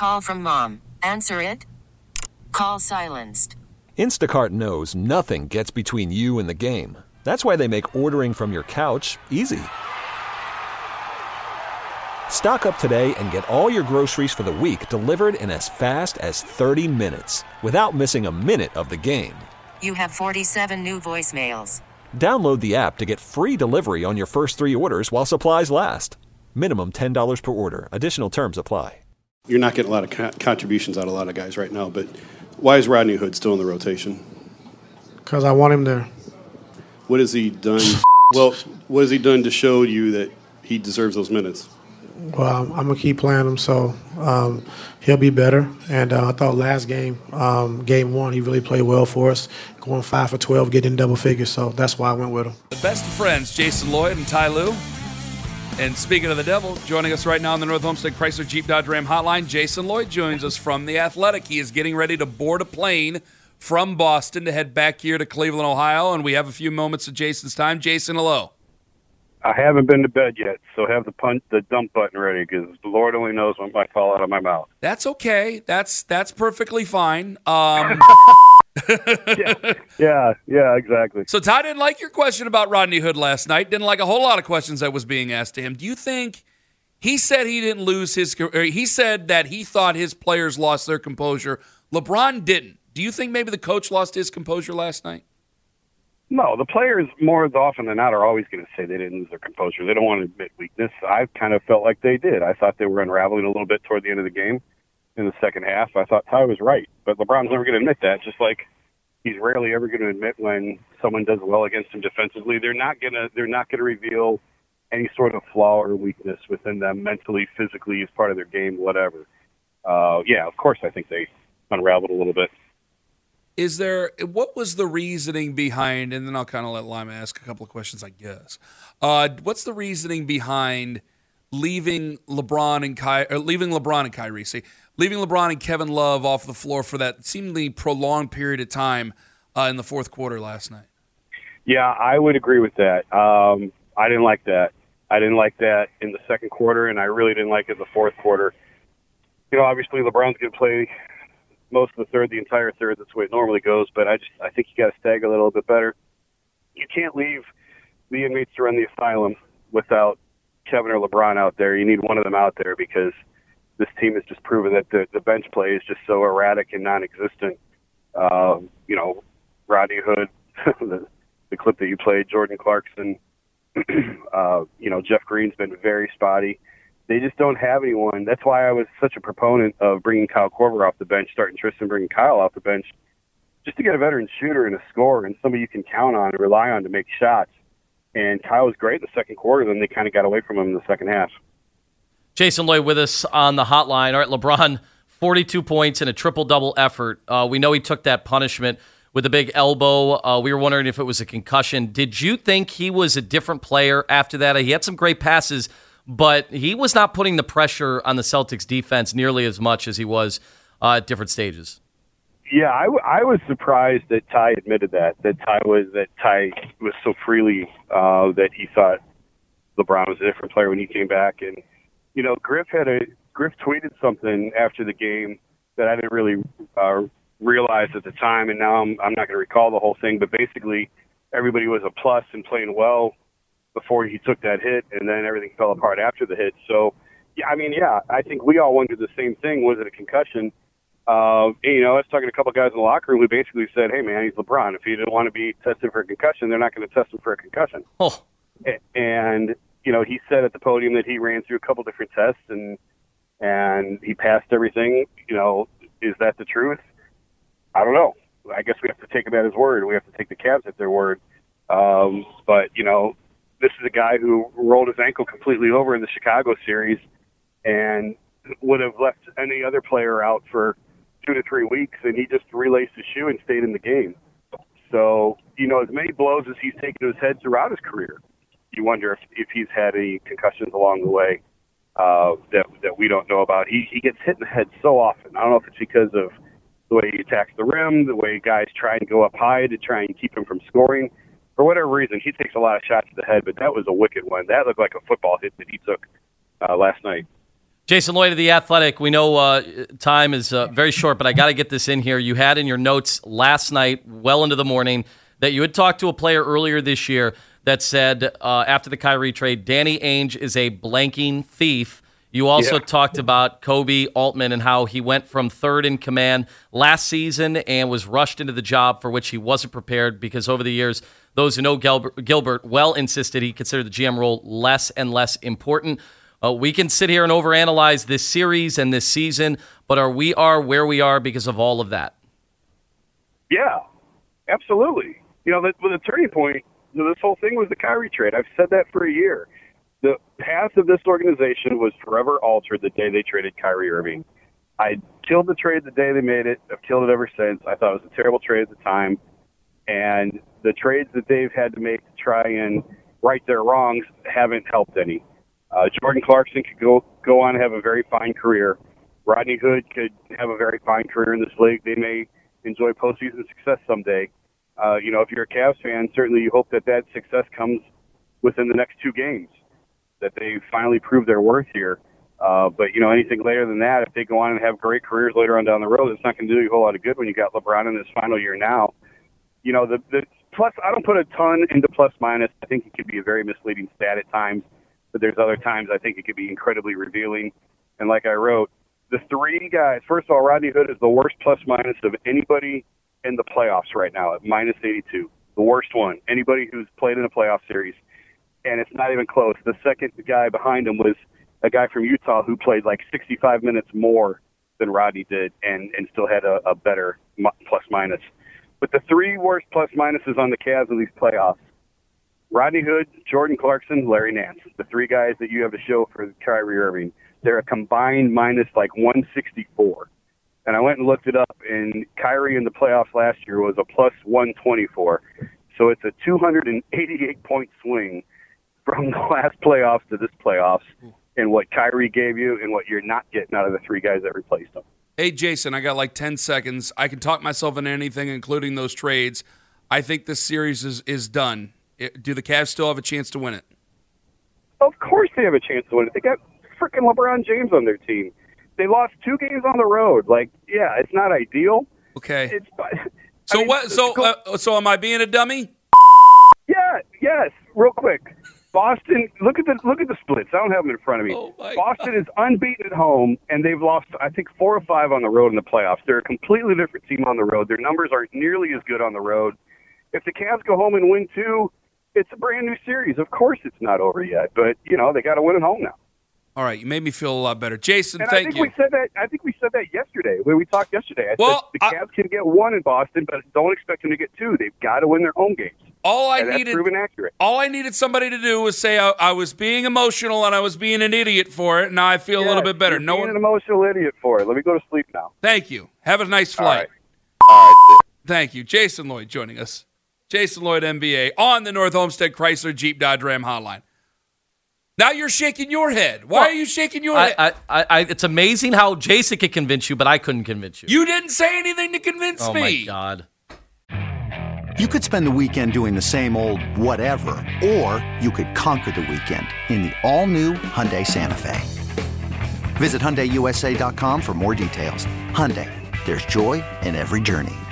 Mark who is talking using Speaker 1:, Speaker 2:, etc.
Speaker 1: Call from mom. Answer it. Call silenced.
Speaker 2: Instacart knows nothing gets between you and the game. That's why they make ordering from your couch easy. Stock up today and get all your groceries for the week delivered in as fast as 30 minutes without missing a minute of the game.
Speaker 1: You have 47 new voicemails.
Speaker 2: Download the app to get free delivery on your first 3 orders while supplies last. Minimum $10 per order. Additional terms apply.
Speaker 3: You're not getting a lot of contributions out of a lot of guys right now, but why is Rodney Hood still in the rotation?
Speaker 4: Because I want him there.
Speaker 3: What has he done? Well, what has he done to show you that he deserves those minutes?
Speaker 4: Well, I'm going to keep playing him, so he'll be better. And I thought last game, game 1, he really played well for us, going 5 for 12, getting double figures. So that's why I went with him.
Speaker 5: The best of friends, Jason Lloyd and Ty Lue. And speaking of the devil, joining us right now on the North Homestead Chrysler Jeep Dodge Ram hotline, Jason Lloyd joins us from The Athletic. He is getting ready to board a plane from Boston to head back here to Cleveland, Ohio, and we have a few moments of Jason's time. Jason, hello.
Speaker 6: I haven't been to bed yet, so have the dump button ready because the Lord only knows what might fall out of my mouth.
Speaker 5: That's okay. That's perfectly fine.
Speaker 6: Yeah, exactly.
Speaker 5: So Ty didn't like your question about Rodney Hood last night. Didn't like a whole lot of questions that was being asked to him. Do you think he said he didn't lose his? Or he said that he thought his players lost their composure. LeBron didn't. Do you think maybe the coach lost his composure last night?
Speaker 6: No, the players more often than not are always going to say they didn't lose their composure. They don't want to admit weakness. I kind of felt like they did. I thought they were unraveling a little bit toward the end of the game in the second half. I thought Ty was right, but LeBron's never going to admit that, just like he's rarely ever going to admit when someone does well against him defensively. They're not going to reveal any sort of flaw or weakness within them mentally, physically, as part of their game, whatever. Yeah, of course I think they unraveled a little bit.
Speaker 5: What was the reasoning behind, and then I'll kind of let Lima ask a couple of questions, I guess. What's the reasoning behind leaving LeBron and Kevin Love off the floor for that seemingly prolonged period of time in the fourth quarter last night?
Speaker 6: Yeah, I would agree with that. I didn't like that. I didn't like that in the second quarter, and I really didn't like it in the fourth quarter. You know, obviously LeBron's going to play most of the third, the entire third. That's the way it normally goes. But I think you got to stagger a little bit better. You can't leave the inmates to run the asylum without Kevin or LeBron out there. You need one of them out there because this team has just proven that the bench play is just so erratic and non-existent. You know, Rodney Hood, the clip that you played, Jordan Clarkson, you know, Jeff Green's been very spotty. They just don't have anyone. That's why I was such a proponent of bringing Kyle Korver off the bench, starting Tristan, bringing Kyle off the bench, just to get a veteran shooter and a scorer and somebody you can count on and rely on to make shots. And Kyle was great in the second quarter. Then they kind of got away from him in the second half.
Speaker 7: Jason Lloyd with us on the hotline. All right, LeBron, 42 points in a triple-double effort. We know he took that punishment with a big elbow. We were wondering if it was a concussion. Did you think he was a different player after that? He had some great passes, but he was not putting the pressure on the Celtics defense nearly as much as he was at different stages.
Speaker 6: Yeah, I was surprised that Ty admitted that Ty was so freely that he thought LeBron was a different player when he came back. And you know, Griff tweeted something after the game that I didn't really realize at the time, and now I'm not going to recall the whole thing. But basically, everybody was a plus and playing well before he took that hit, and then everything fell apart after the hit. So, yeah, I think we all wondered the same thing. Was it a concussion? You know, I was talking to a couple of guys in the locker room who basically said, hey, man, he's LeBron. If he didn't want to be tested for a concussion, they're not going to test him for a concussion.
Speaker 7: Oh.
Speaker 6: And, you know, he said at the podium that he ran through a couple different tests and he passed everything. You know, is that the truth? I don't know. I guess we have to take him at his word. We have to take the Cavs at their word. But, you know, this is a guy who rolled his ankle completely over in the Chicago series and would have left any other player out for 2 to 3 weeks, and he just relaced his shoe and stayed in the game. So, you know, as many blows as he's taken to his head throughout his career, you wonder if he's had any concussions along the way that we don't know about. He gets hit in the head so often. I don't know if it's because of the way he attacks the rim, the way guys try and go up high to try and keep him from scoring. For whatever reason, he takes a lot of shots to the head, but that was a wicked one. That looked like a football hit that he took last night.
Speaker 7: Jason Lloyd of The Athletic. We know time is very short, but I got to get this in here. You had in your notes last night, well into the morning, that you had talked to a player earlier this year that said after the Kyrie trade, Danny Ainge is a blanking thief. You also talked about Kobe Altman and how he went from third in command last season and was rushed into the job for which he wasn't prepared because over the years, those who know Gilbert well insisted he considered the GM role less and less important. We can sit here and overanalyze this series and this season, but we are where we are because of all of that.
Speaker 6: Yeah, absolutely. With the turning point, this whole thing was the Kyrie trade. I've said that for a year. The path of this organization was forever altered the day they traded Kyrie Irving. I killed the trade the day they made it. I've killed it ever since. I thought it was a terrible trade at the time. And the trades that they've had to make to try and right their wrongs haven't helped any. Jordan Clarkson could go on and have a very fine career. Rodney Hood could have a very fine career in this league. They may enjoy postseason success someday. If you're a Cavs fan, certainly you hope that success comes within the next 2 games, that they finally prove their worth here. But anything later than that, if they go on and have great careers later on down the road, it's not going to do you a whole lot of good when you got LeBron in this final year now. The plus, I don't put a ton into plus minus. I think it could be a very misleading stat at times, but there's other times I think it could be incredibly revealing. And like I wrote, the 3 guys, first of all, Rodney Hood is the worst plus minus of anybody in the playoffs right now at minus 82. The worst one. Anybody who's played in a playoff series. And it's not even close. The second guy behind him was a guy from Utah who played like 65 minutes more than Rodney did and still had a better plus minus. But the 3 worst plus minuses on the Cavs in these playoffs, Rodney Hood, Jordan Clarkson, Larry Nance, the 3 guys that you have to show for Kyrie Irving, they're a combined minus like 164. And I went and looked it up, and Kyrie in the playoffs last year was a plus 124. So it's a 288-point swing from the last playoffs to this playoffs and what Kyrie gave you and what you're not getting out of the 3 guys that replaced him.
Speaker 5: Hey, Jason, I got like 10 seconds. I can talk myself into anything, including those trades. I think this series is done. Do the Cavs still have a chance to win it?
Speaker 6: Of course they have a chance to win it. They got freaking LeBron James on their team. They lost 2 games on the road. It's not ideal.
Speaker 5: Okay. So am I being a dummy?
Speaker 6: Yeah, yes. Real quick. Boston, look at the splits. I don't have them in front of me.
Speaker 5: Oh
Speaker 6: Boston is unbeaten at home, and they've lost, I think, 4 or 5 on the road in the playoffs. They're a completely different team on the road. Their numbers aren't nearly as good on the road. If the Cavs go home and win 2, it's a brand new series. Of course it's not over yet, but, they got to win at home now.
Speaker 5: All right, you made me feel a lot better. Jason, thank you.
Speaker 6: I think we said that yesterday when we talked yesterday. I said the Cavs can get 1 in Boston, but don't expect them to get 2. They've got to win their home games. That's proven accurate.
Speaker 5: All I needed somebody to do was say I was being emotional and I was being an idiot for it. Now I feel a little bit better.
Speaker 6: You're being an emotional idiot for it. Let me go to sleep now.
Speaker 5: Thank you. Have a nice flight.
Speaker 6: All right.
Speaker 5: Thank you. Jason Lloyd joining us. Jason Lloyd, NBA, on the North Homestead Chrysler Jeep Dodge Ram hotline. Now you're shaking your head. Why are you shaking your head?
Speaker 7: It's amazing how Jason could convince you, but I couldn't convince you.
Speaker 5: You didn't say anything to convince me.
Speaker 7: Oh, my God.
Speaker 8: You could spend the weekend doing the same old whatever, or you could conquer the weekend in the all-new Hyundai Santa Fe. Visit HyundaiUSA.com for more details. Hyundai, there's joy in every journey.